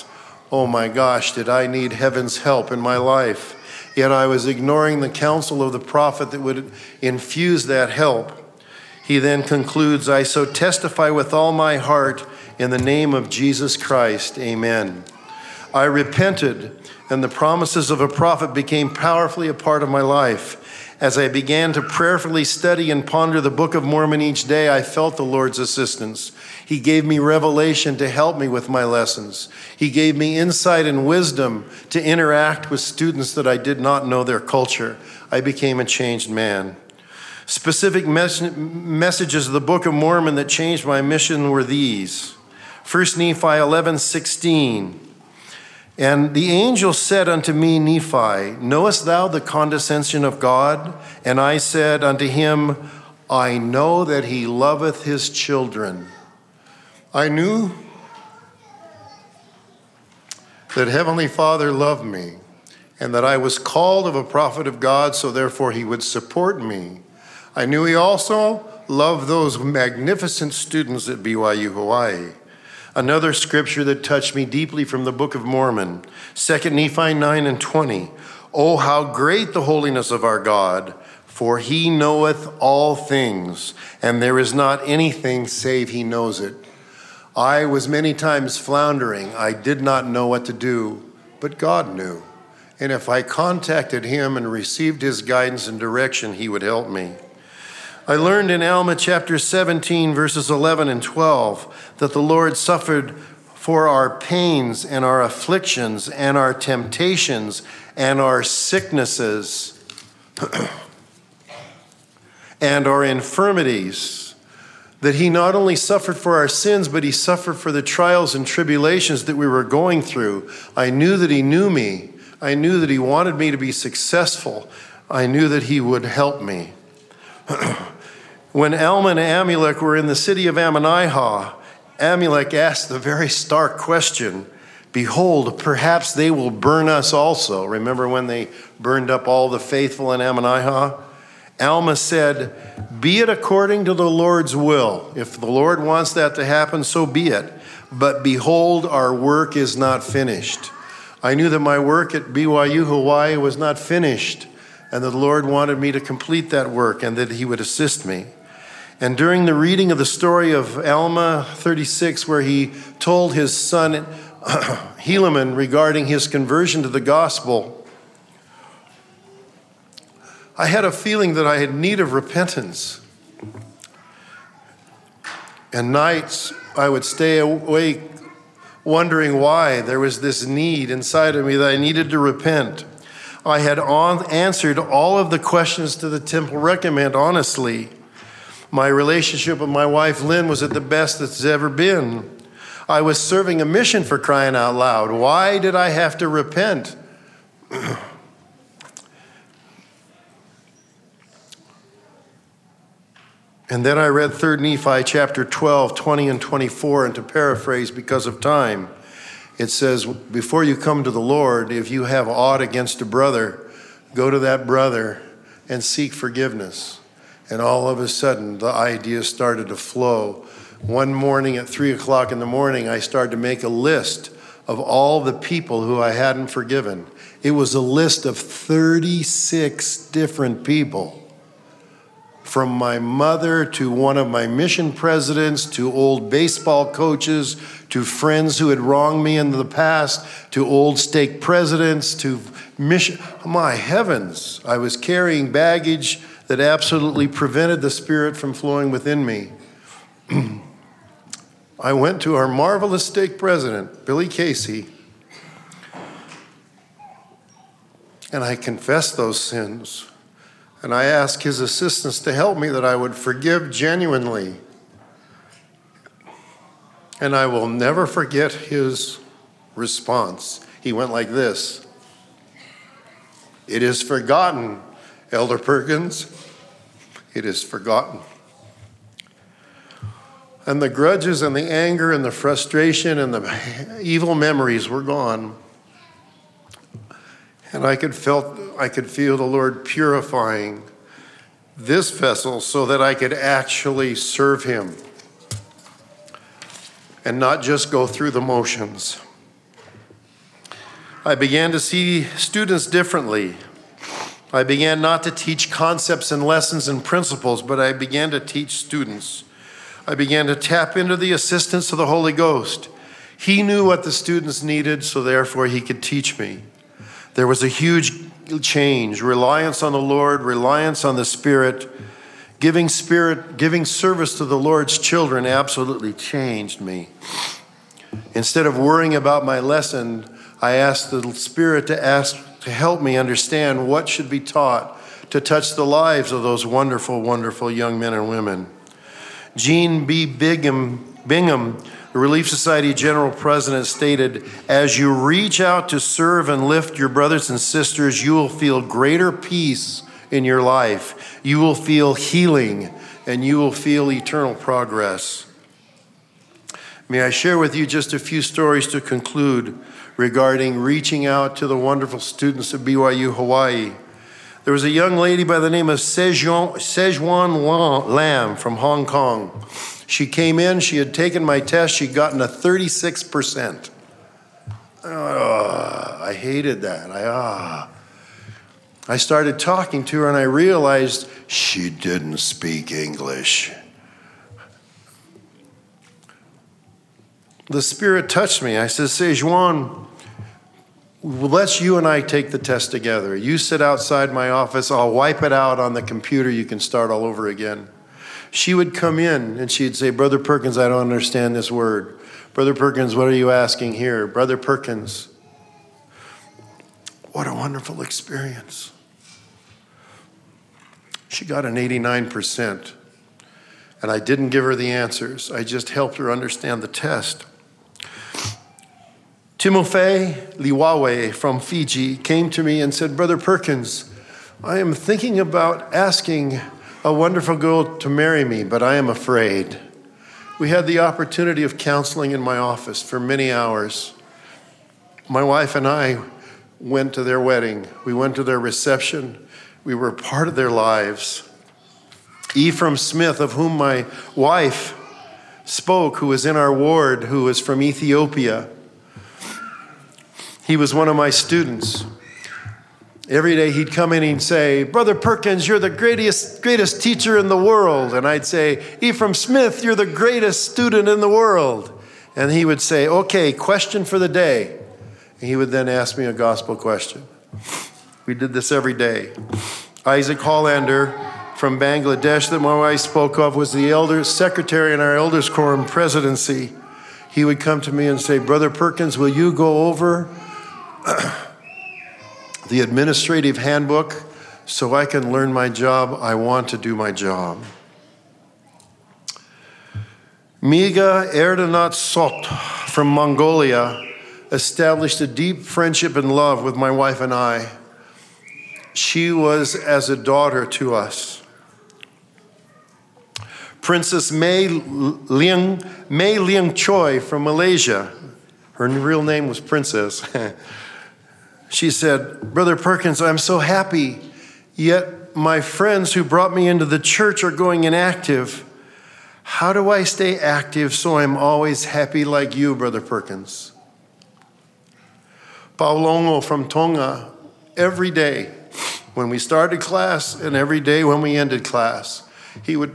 Oh my gosh, did I need heaven's help in my life? Yet I was ignoring the counsel of the prophet that would infuse that help. He then concludes, I so testify with all my heart in the name of Jesus Christ, amen. I repented, and the promises of a prophet became powerfully a part of my life. As I began to prayerfully study and ponder the Book of Mormon each day, I felt the Lord's assistance. He gave me revelation to help me with my lessons. He gave me insight and wisdom to interact with students that I did not know their culture. I became a changed man. Specific messages of the Book of Mormon that changed my mission were these. 1 Nephi 11:16. And the angel said unto me, Nephi, knowest thou the condescension of God? And I said unto him, I know that he loveth his children. I knew that Heavenly Father loved me, and that I was called of a prophet of God, so therefore he would support me. I knew he also loved those magnificent students at BYU Hawaii. Another scripture that touched me deeply from the Book of Mormon, 2 Nephi 9:20. Oh, how great the holiness of our God, for he knoweth all things, and there is not anything save he knows it. I was many times floundering. I did not know what to do, but God knew. And if I contacted him and received his guidance and direction, he would help me. I learned in Alma chapter 17, verses 11 and 12, that the Lord suffered for our pains and our afflictions and our temptations and our sicknesses and our infirmities. That he not only suffered for our sins, but he suffered for the trials and tribulations that we were going through. I knew that he knew me. I knew that he wanted me to be successful. I knew that he would help me. When Alma and Amulek were in the city of Ammonihah, Amulek asked the very stark question, behold, perhaps they will burn us also. Remember when they burned up all the faithful in Ammonihah? Alma said, be it according to the Lord's will. If the Lord wants that to happen, so be it. But behold, our work is not finished. I knew that my work at BYU Hawaii was not finished, and that the Lord wanted me to complete that work and that he would assist me. And during the reading of the story of Alma 36, where he told his son Helaman regarding his conversion to the gospel, I had a feeling that I had need of repentance. And nights I would stay awake wondering why there was this need inside of me that I needed to repent. I had answered all of the questions to the temple recommend honestly. My relationship with my wife, Lynn, was at the best it's ever been. I was serving a mission, for crying out loud. Why did I have to repent? And then I read 3 Nephi chapter 12, 20 and 24, and to paraphrase because of time, it says, before you come to the Lord, if you have aught against a brother, go to that brother and seek forgiveness. And all of a sudden, the ideas started to flow. One morning at 3 o'clock in the morning, I started to make a list of all the people who I hadn't forgiven. It was a list of 36 different people. From my mother to one of my mission presidents, to old baseball coaches, to friends who had wronged me in the past, to old stake presidents, to mission. My heavens, I was carrying baggage that absolutely prevented the Spirit from flowing within me. I went to our marvelous stake president, Billy Casey, and I confessed those sins. And I asked his assistants to help me that I would forgive genuinely. And I will never forget his response. He went like this. It is forgotten, Elder Perkins. It is forgotten. And the grudges and the anger and the frustration and the evil memories were gone. And I could feel the Lord purifying this vessel so that I could actually serve him and not just go through the motions. I began to see students differently. I began not to teach concepts and lessons and principles, but I began to teach students. I began to tap into the assistance of the Holy Ghost. He knew what the students needed, so therefore he could teach me. There was a huge change, reliance on the Lord, reliance on the Spirit. Giving service to the Lord's children absolutely changed me. Instead of worrying about my lesson, I asked the Spirit to help me understand what should be taught to touch the lives of those wonderful, wonderful young men and women. Gene B. Bingham, the Relief Society General President, stated, "As you reach out to serve and lift your brothers and sisters, you will feel greater peace in your life. You will feel healing, and you will feel eternal progress." May I share with you just a few stories to conclude regarding reaching out to the wonderful students of BYU Hawaii. There was a young lady by the name of Sejuan Lam from Hong Kong. She came in, she had taken my test, she'd gotten a 36%. I hated that. I started talking to her and I realized she didn't speak English. The Spirit touched me. I said, "Sejuan, let's you and I take the test together. You sit outside my office. I'll wipe it out on the computer. You can start all over again." She would come in and she'd say, "Brother Perkins, I don't understand this word. Brother Perkins, what are you asking here? Brother Perkins." What a wonderful experience. She got an 89%. And I didn't give her the answers. I just helped her understand the test. Timofey Liwawe from Fiji came to me and said, "Brother Perkins, I am thinking about asking a wonderful girl to marry me, but I am afraid." We had the opportunity of counseling in my office for many hours. My wife and I went to their wedding. We went to their reception. We were part of their lives. Ephraim Smith, of whom my wife spoke, who was in our ward, who was from Ethiopia, he was one of my students. Every day he'd come in and he'd say, "Brother Perkins, you're the greatest teacher in the world." And I'd say, "Ephraim Smith, you're the greatest student in the world." And he would say, "Okay, question for the day." And he would then ask me a gospel question. We did this every day. Isaac Hollander from Bangladesh that my wife spoke of was the elder secretary in our elders quorum presidency. He would come to me and say, "Brother Perkins, will you go over the administrative handbook so I can learn my job? I want to do my job." Miga Erdanat Sot from Mongolia established a deep friendship and love with my wife and I. She was as a daughter to us. Princess Mei Liang Choi from Malaysia, her real name was Princess. She said, "Brother Perkins, I'm so happy, yet my friends who brought me into the church are going inactive. How do I stay active so I'm always happy like you, Brother Perkins?" Paulongo from Tonga, every day when we started class and every day when we ended class, he would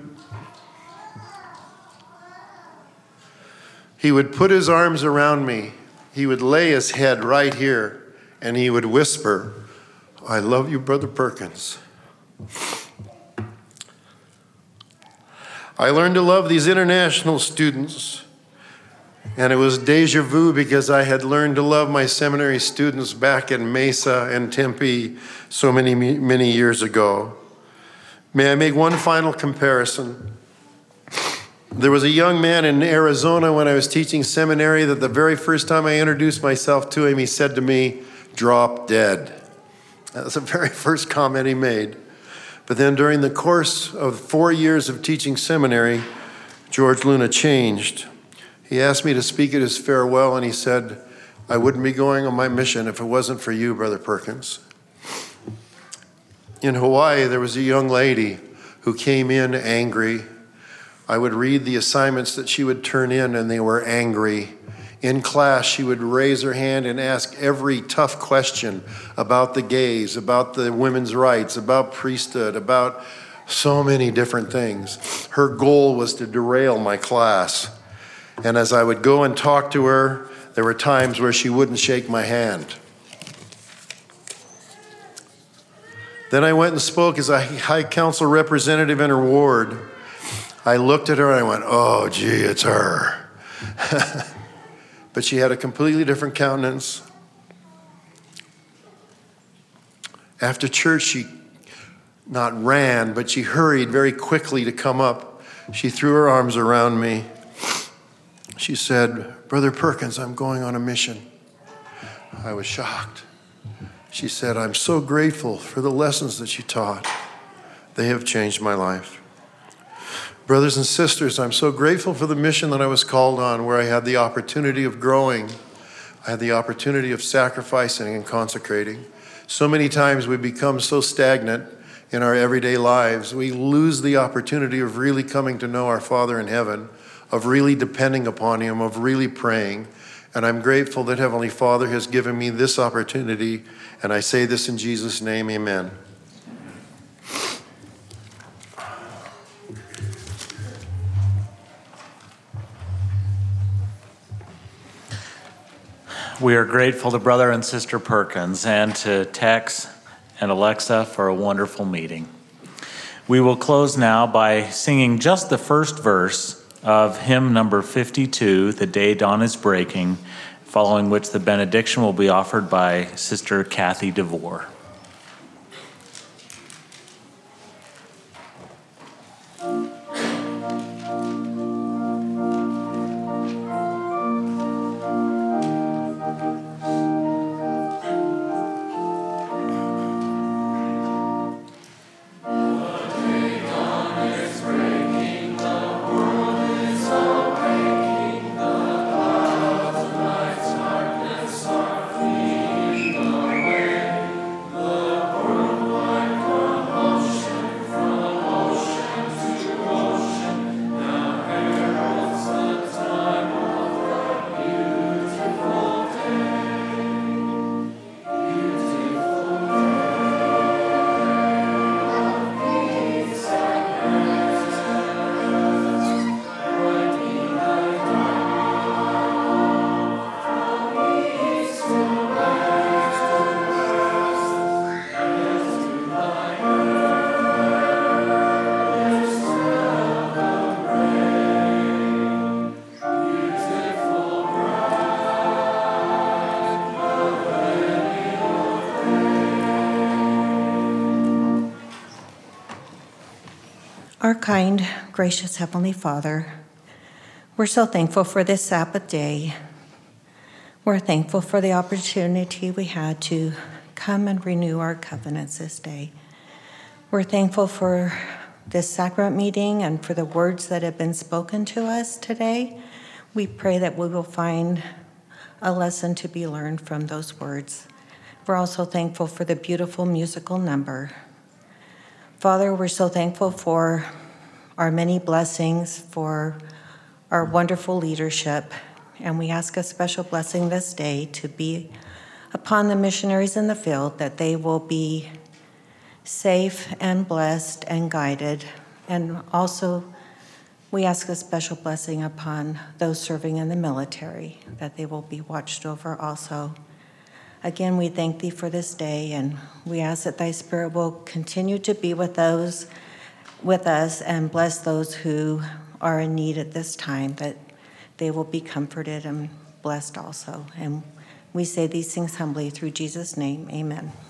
put his arms around me. He would lay his head right here and he would whisper, "I love you, Brother Perkins." I learned to love these international students, and it was deja vu because I had learned to love my seminary students back in Mesa and Tempe so many years ago. May I make one final comparison? There was a young man in Arizona when I was teaching seminary that the very first time I introduced myself to him, he said to me, "Drop dead." That was the very first comment he made. But then during the course of 4 years of teaching seminary, George Luna changed. He asked me to speak at his farewell, and he said, "I wouldn't be going on my mission if it wasn't for you, Brother Perkins." In Hawaii, there was a young lady who came in angry. I would read the assignments that she would turn in, and they were angry. In class, she would raise her hand and ask every tough question about the gays, about the women's rights, about priesthood, about so many different things. Her goal was to derail my class. And as I would go and talk to her, there were times where she wouldn't shake my hand. Then I went and spoke as a high council representative in her ward. I looked at her and I went, oh, gee, it's her. But she had a completely different countenance. After church, she not ran, but she hurried very quickly to come up. She threw her arms around me. She said, Brother Perkins, I'm going on a mission. I was shocked. She said, I'm so grateful for the lessons that you taught. They have changed my life. Brothers and sisters, I'm so grateful for the mission that I was called on, where I had the opportunity of growing. I had the opportunity of sacrificing and consecrating. So many times we become so stagnant in our everyday lives, we lose the opportunity of really coming to know our Father in heaven, of really depending upon Him, of really praying. And I'm grateful that Heavenly Father has given me this opportunity, and I say this in Jesus' name, amen. We are grateful to Brother and Sister Perkins and to Tex and Alexa for a wonderful meeting. We will close now by singing just the first verse of hymn number 52, The Day Dawn is Breaking, following which the benediction will be offered by Sister Kathy DeVore. Our kind, gracious Heavenly Father, we're so thankful for this Sabbath day. We're thankful for the opportunity we had to come and renew our covenants this day. We're thankful for this sacrament meeting and for the words that have been spoken to us today. We pray that we will find a lesson to be learned from those words. We're also thankful for the beautiful musical number. Father, we're so thankful for our many blessings, for our wonderful leadership, and we ask a special blessing this day to be upon the missionaries in the field, that they will be safe and blessed and guided. And also, we ask a special blessing upon those serving in the military, that they will be watched over also. Again, we thank Thee for this day, and we ask that Thy Spirit will continue to be with us and bless those who are in need at this time, that they will be comforted and blessed also. And we say these things humbly through Jesus' name, amen.